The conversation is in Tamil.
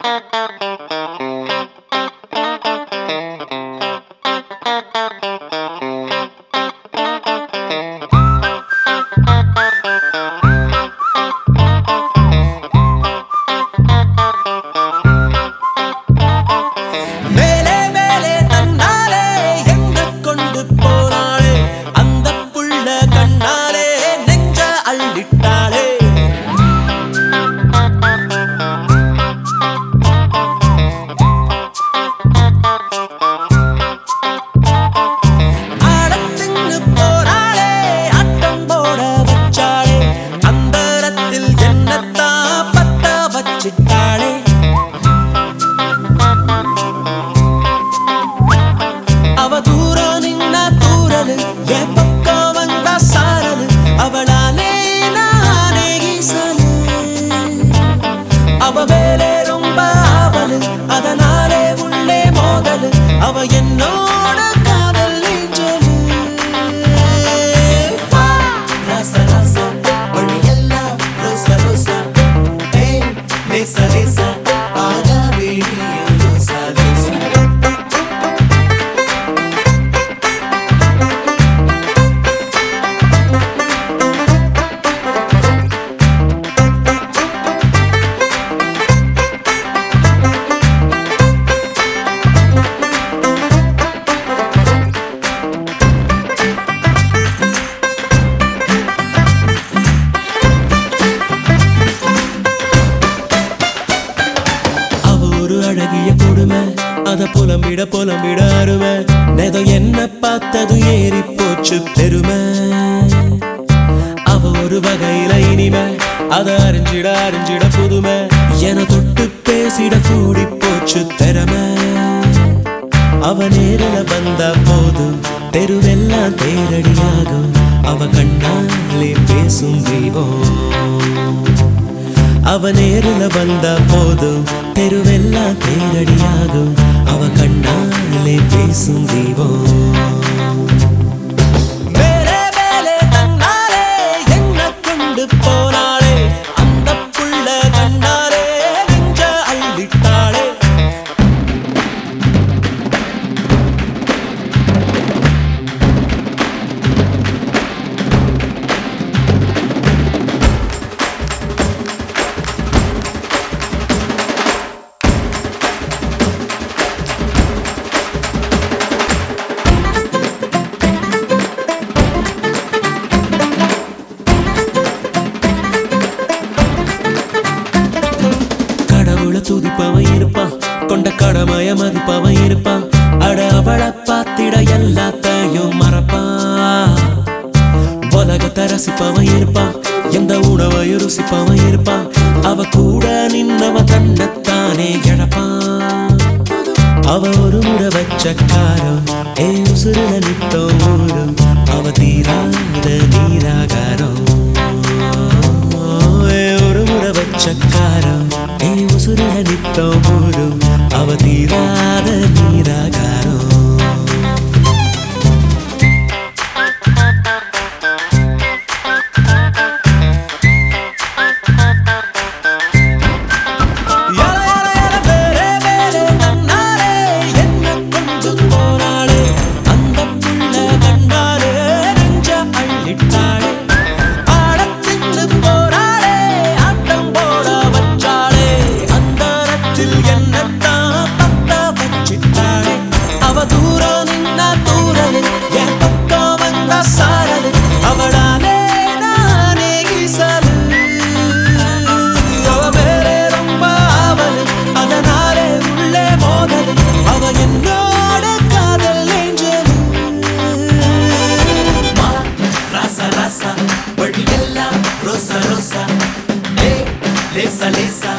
அழகிய கொடுமை அத புலம்பிட புலம்பிட அருமை நேதோ என்ன பார்த்தது ஏறி போச்சு பெருமை அவ ஒரு வகையில இனிமை அத அறிஞ்சிட அறிஞ்சிட புதுமை என தொட்டு பேசிட கூடி போச்சு திறமை அவ நேரில வந்தா போதும் தெருவெல்லாம் தேரடியாகும் அவ கண்ணாலே பேசும் தெய்வம் அவ நேரில வந்தா போதும் தெருவெல்லாம் தேரடியாகும் அவ கண்ணாலே பேசும் தெய்வம் போனாளே அந்த புள்ள கண்ணாலே நெஞ்ச அள்ளிட்டாளே துதிப்பவன் இருப்பான் கொண்ட கடமைய மதிப்பவன் இருப்பான் அட அவளை பார்த்திட எல்லாத்தையும் மறப்பான் உலகத்தை ரசிப்பவன் இருப்பான் எந்த உணவையும் ருசிப்பவன் இருப்பான் அவ கூட நின்னவன் தன்னைத்தானே இழப்பான் அவ ஒரு முறை வச்ச காரம் உசுருல நித்தம் ஊரும் அவ தீராத நீராகாரம் ஒரு முறை வச்ச காரம் உசுருல நித்தம் ஊரும் அவ தீராத நீராகாரம் Lesa, lesa